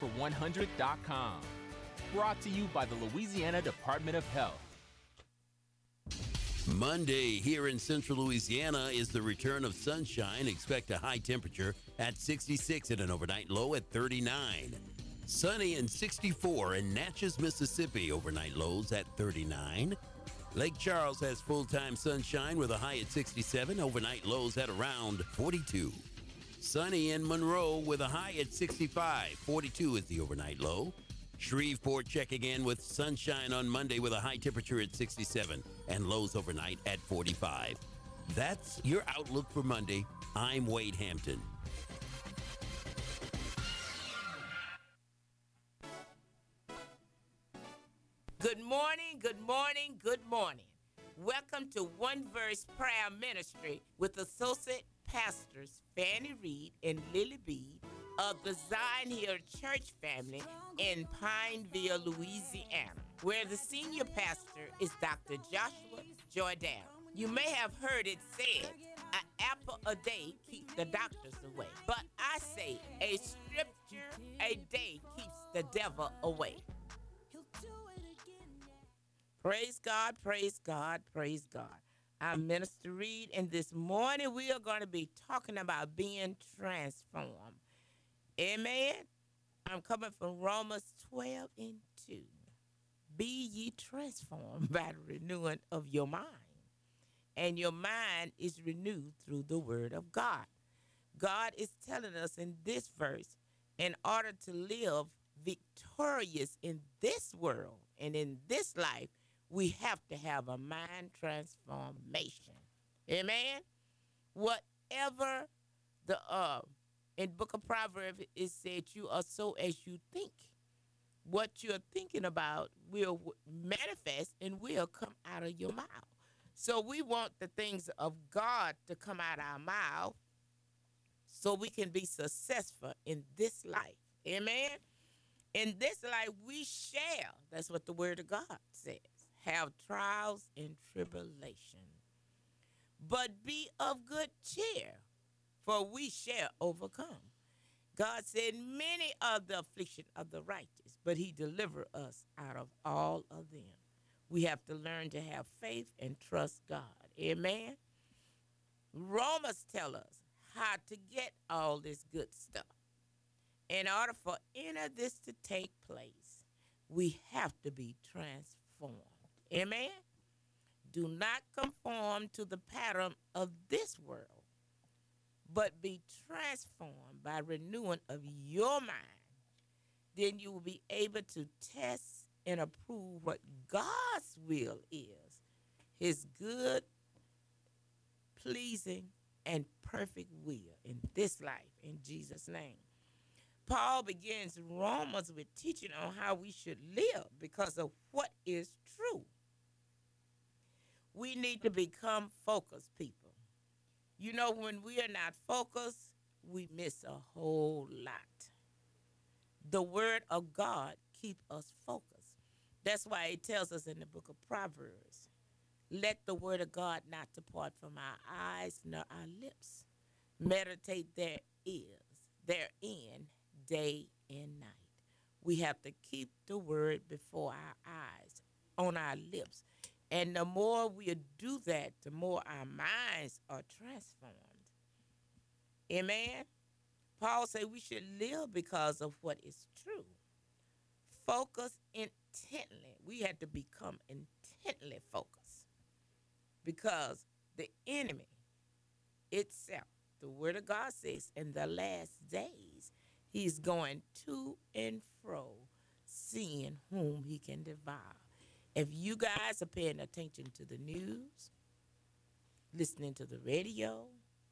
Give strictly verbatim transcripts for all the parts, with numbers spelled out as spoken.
for one hundred dot com. Brought to you by the Louisiana Department of Health. Monday here in central Louisiana is the return of sunshine. Expect a high temperature at sixty-six and an overnight low at thirty-nine. Sunny and sixty-four in Natchez, Mississippi, overnight lows at thirty-nine. Lake Charles has full-time sunshine with a high at sixty-seven, overnight lows at around forty-two. Sunny in Monroe with a high at sixty-five, forty-two is the overnight low. Shreveport checking in with sunshine on Monday with a high temperature at sixty-seven and lows overnight at forty-five. That's your outlook for Monday. I'm Wade Hampton. Good morning, good morning, good morning. Welcome to One Verse Prayer Ministry with Associate Pastors Fannie Reed and Lily Bead of the Zion Hill Church family in Pineville, Louisiana, where the senior pastor is Doctor Joshua Jordan. You may have heard it said, an apple a day keeps the doctors away. But I say, a scripture a day keeps the devil away. Praise God, praise God, praise God. I'm Minister Reed, and this morning we are going to be talking about being transformed. Amen. I'm coming from Romans twelve and two. Be ye transformed by the renewing of your mind. And your mind is renewed through the word of God. God is telling us in this verse, in order to live victorious in this world and in this life, we have to have a mind transformation. Amen. Whatever the uh in book of Proverbs it said, you are so as you think. What you're thinking about will manifest and will come out of your mouth. So we want the things of God to come out of our mouth so we can be successful in this life. Amen. In this life we shall, that's what the word of God says, have trials and tribulation. But be of good cheer, for we shall overcome. God said, many are the affliction of the righteous, but he delivered us out of all of them. We have to learn to have faith and trust God. Amen. Romans tell us how to get all this good stuff. In order for any of this to take place, we have to be transformed. Amen. Do not conform to the pattern of this world, but be transformed by renewing of your mind. Then you will be able to test and approve what God's will is, his good, pleasing, and perfect will in this life, in Jesus' name. Paul begins Romans with teaching on how we should live because of what is true. We need to become focused people. You know, when we are not focused, we miss a whole lot. The word of God keeps us focused. That's why it tells us in the book of Proverbs, let the word of God not depart from our eyes nor our lips. Meditate there is, therein, day and night. We have to keep the word before our eyes, on our lips. And the more we do that, the more our minds are transformed. Amen. Paul said we should live because of what is true. Focus intently. We had to become intently focused because the enemy itself, the word of God says, in the last days, he's going to and fro, seeing whom he can devour. If you guys are paying attention to the news, listening to the radio,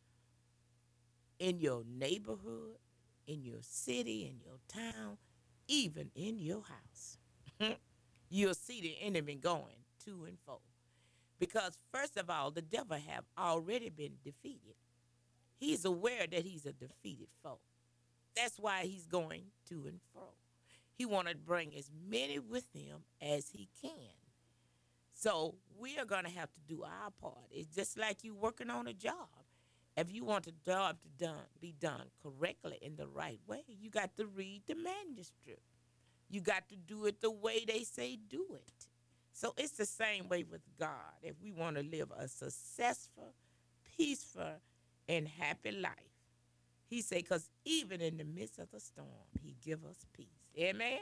in your neighborhood, in your city, in your town, even in your house, you'll see the enemy going to and fro. Because first of all, the devil have already been defeated. He's aware that he's a defeated foe. That's why he's going to and fro. He want to bring as many with him as he can. So we are going to have to do our part. It's just like you working on a job. If you want the job to done, be done correctly in the right way, you got to read the manuscript. You got to do it the way they say do it. So it's the same way with God. If we want to live a successful, peaceful, and happy life, he said, because even in the midst of the storm, he give us peace. Amen?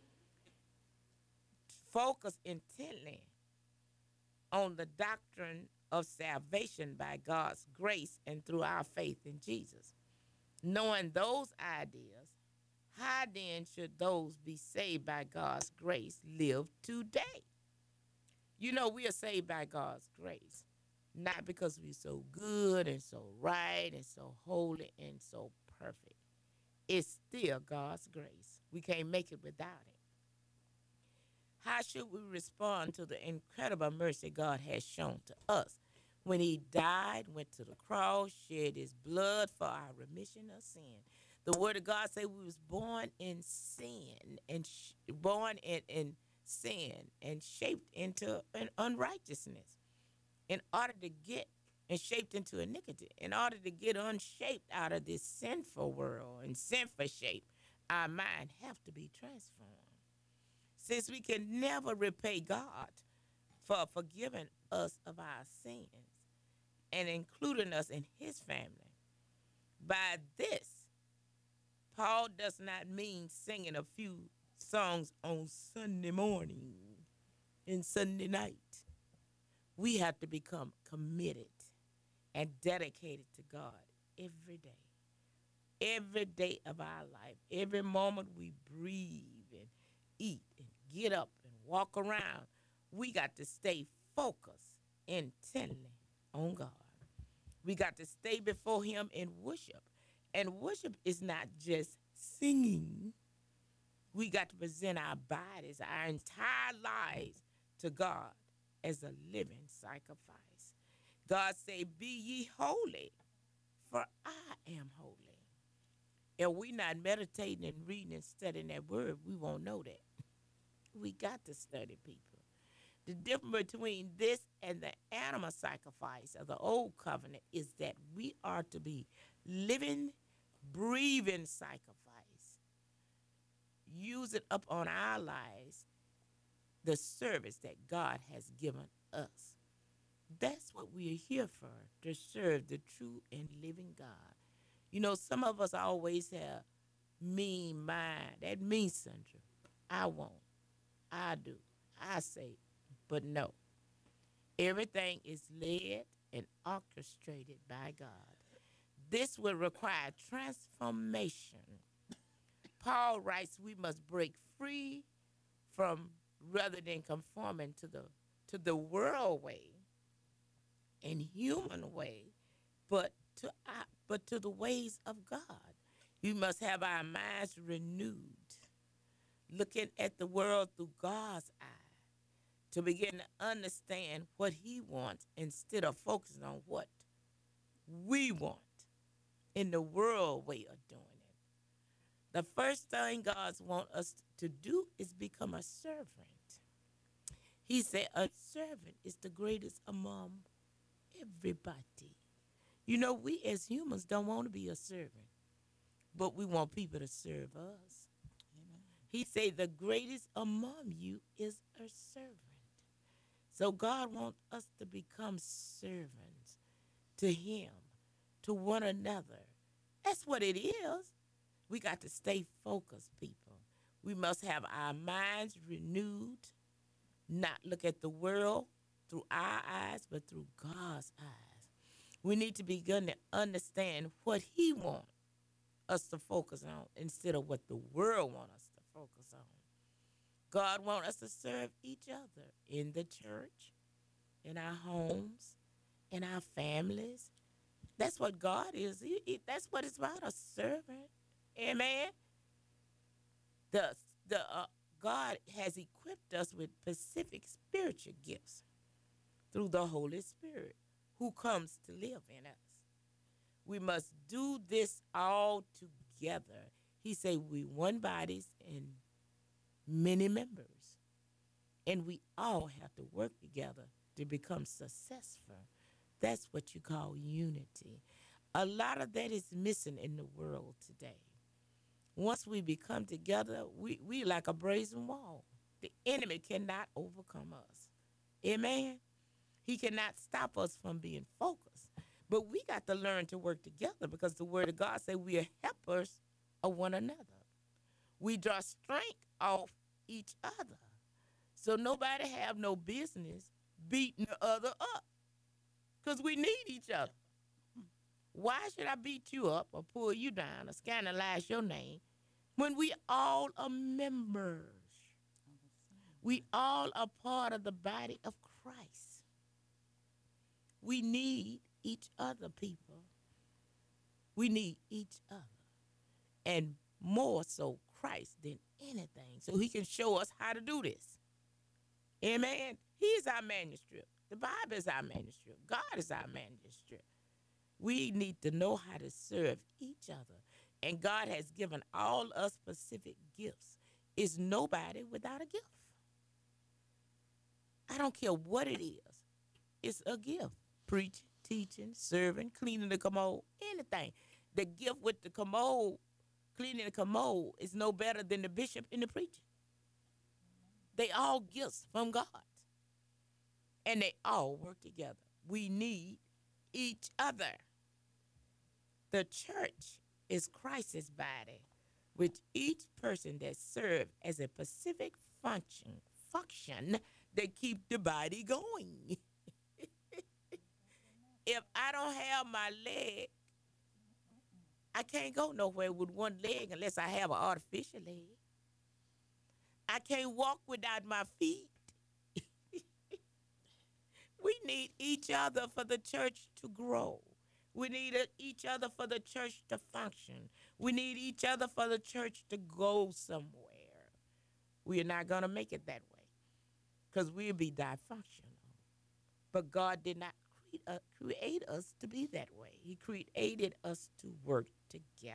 Focus intently on the doctrine of salvation by God's grace and through our faith in Jesus. Knowing those ideas, how then should those be saved by God's grace live today? You know, we are saved by God's grace, not because we're so good and so right and so holy and so perfect. It's still God's grace. We can't make it without it. How should we respond to the incredible mercy God has shown to us when he died, went to the cross, shed his blood for our remission of sin? The word of God says we was born in sin and sh- born in, in sin and shaped into an unrighteousness in order to get and shaped into iniquity. In order to get unshaped out of this sinful world and sinful shape, our mind have to be transformed. Since we can never repay God for forgiving us of our sins and including us in his family. By this, Paul does not mean singing a few songs on Sunday morning and Sunday night. We have to become committed and dedicated to God every day. Every day of our life, every moment we breathe and eat and get up and walk around, we got to stay focused intently on God. We got to stay before him in worship. And worship is not just singing. We got to present our bodies, our entire lives to God as a living sacrifice. God say, be ye holy, for I am holy. If we not meditating and reading and studying that word, we won't know that. We got to study, people. The difference between this and the animal sacrifice of the old covenant is that we are to be living, breathing sacrifice. Use it up on our lives, the service that God has given us. That's what we are here for, to serve the true and living God. You know, some of us always have mean mind. That means something. I won't. I do. I say. But no. Everything is led and orchestrated by God. This will require transformation. Paul writes we must break free from rather than conforming to the to the world way and human way, but to our, but to the ways of God. We must have our minds renewed, looking at the world through God's eye, to begin to understand what he wants instead of focusing on what we want in the world way of doing it. The first thing God wants us to do is become a servant. He said a servant is the greatest among everybody. You know, we as humans don't want to be a servant, but we want people to serve us. Amen. He said the greatest among you is a servant. So God wants us to become servants to him, to one another. That's what it is. We got to stay focused, people. We must have our minds renewed, not look at the world through our eyes, but through God's eyes. We need to begin to understand what he wants us to focus on instead of what the world wants us to focus on. God wants us to serve each other in the church, in our homes, in our families. That's what God is. He, he, that's what it's about, a servant. Amen. The, the, uh, God has equipped us with specific spiritual gifts through the Holy Spirit who comes to live in us. We must do this all together. He said we one bodies and many members. And we all have to work together to become successful. That's what you call unity. A lot of that is missing in the world today. Once we become together, we, we like a brazen wall. The enemy cannot overcome us. Amen. He cannot stop us from being focused. But we got to learn to work together because the word of God says we are helpers of one another. We draw strength off each other. So nobody have no business beating the other up because we need each other. Why should I beat you up or pull you down or scandalize your name when we all are members? We all are part of the body of Christ. We need each other, people. We need each other. And more so Christ than anything. So he can show us how to do this. Amen. He is our manuscript. The Bible is our manuscript. God is our manuscript. We need to know how to serve each other. And God has given all us specific gifts. Is nobody without a gift. I don't care what it is. It's a gift. Preaching, teaching, serving, cleaning the commode, anything. The gift with the commode, cleaning the commode, is no better than the bishop and the preacher. They all gifts from God. And they all work together. We need each other. The church is Christ's body, with each person that serves as a specific function, function that keep the body going. If I don't have my leg, I can't go nowhere with one leg unless I have an artificial leg. I can't walk without my feet. We need each other for the church to grow. We need each other for the church to function. We need each other for the church to go somewhere. We are not going to make it that way because we'll be dysfunctional. But God did not create, uh, create us to be that way. He created us to work together.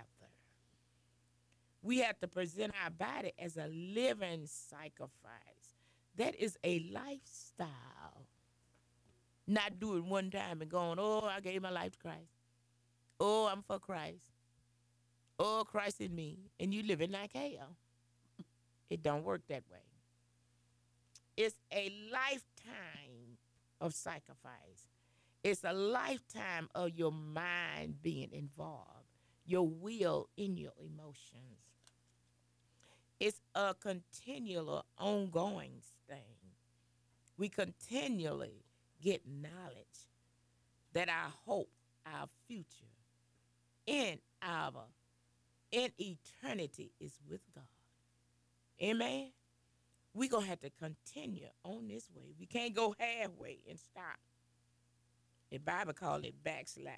We have to present our body as a living sacrifice. That is a lifestyle. Not do it one time and going, oh, I gave my life to Christ. Oh, I'm for Christ. Oh, Christ in me. And you living like hell. It don't work that way. It's a lifetime of sacrifice. It's a lifetime of your mind being involved, your will in your emotions. It's a continual, ongoing thing. We continually get knowledge that our hope, our future, in our in eternity is with God. Amen. We're going to have to continue on this way. We can't go halfway and stop. The Bible calls it backslide.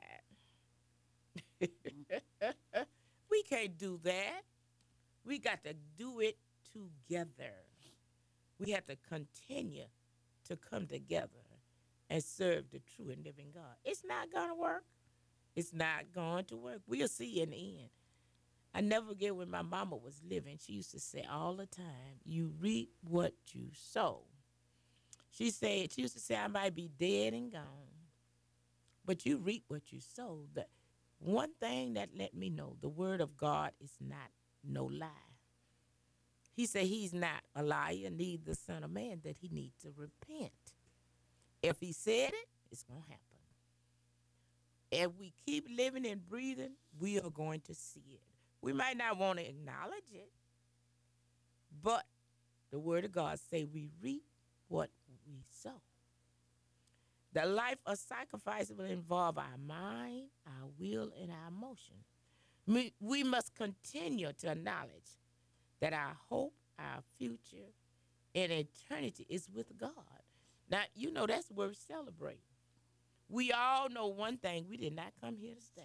We can't do that. We got to do it together. We have to continue to come together and serve the true and living God. It's not going to work. It's not going to work. We'll see in the end. I never forget when my mama was living, she used to say all the time, you reap what you sow. She said, she used to say, I might be dead and gone, but you reap what you sow. The one thing that let me know, the word of God is not no lie. He said he's not a liar, neither the son of man that he needs to repent. If he said it, it's going to happen. If we keep living and breathing, we are going to see it. We might not want to acknowledge it, but the word of God say we reap what we sow. The life of sacrifice will involve our mind, our will, and our emotion. We, we must continue to acknowledge that our hope, our future, and eternity is with God. Now, you know that's worth celebrating. We all know one thing, we did not come here to stay.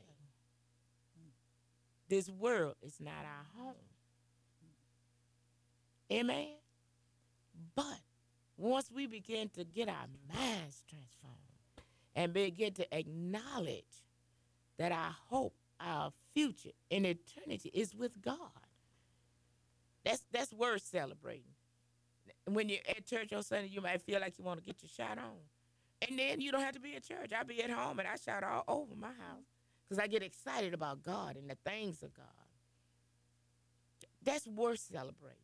This world is not our home. Amen? But once we begin to get our minds transformed and begin to acknowledge that our hope, our future, and eternity is with God, that's that's worth celebrating. When you're at church on Sunday, you might feel like you want to get your shot on. And then you don't have to be at church. I be at home and I shout all over my house. because I get excited about God and the things of God. That's worth celebrating.